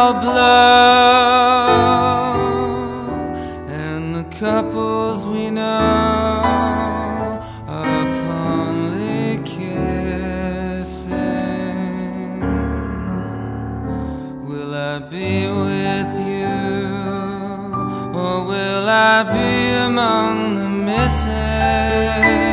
all blow, and the couples we know are fondly kissing. Will I be with you, or will I be among the missing?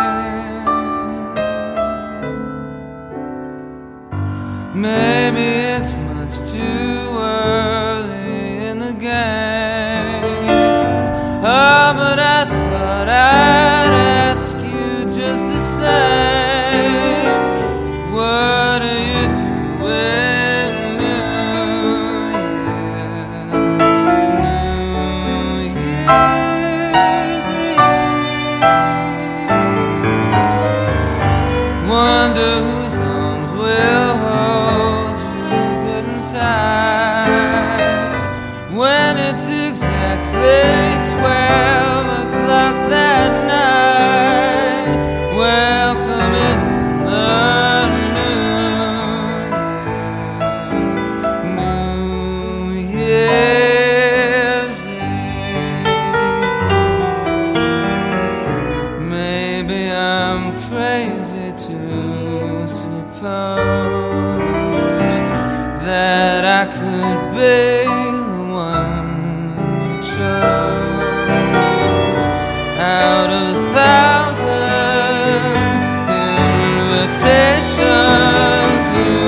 Maybe it's much too early in the game. Oh, but I thought I'd ask you just the same. What are you doing New Year's Eve? Wonder whose arms will hold you good and tight when it's exactly 12 o'clock that night. Welcoming in the New Year's Eve. Maybe I'm crazy to suppose that I could be the one you chose out of 1,000 invitations you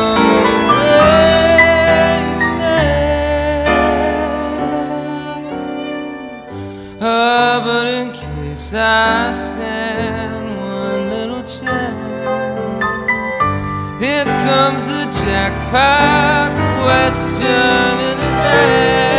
received. But in case I stand one little chance, here comes the jackpot question in advance.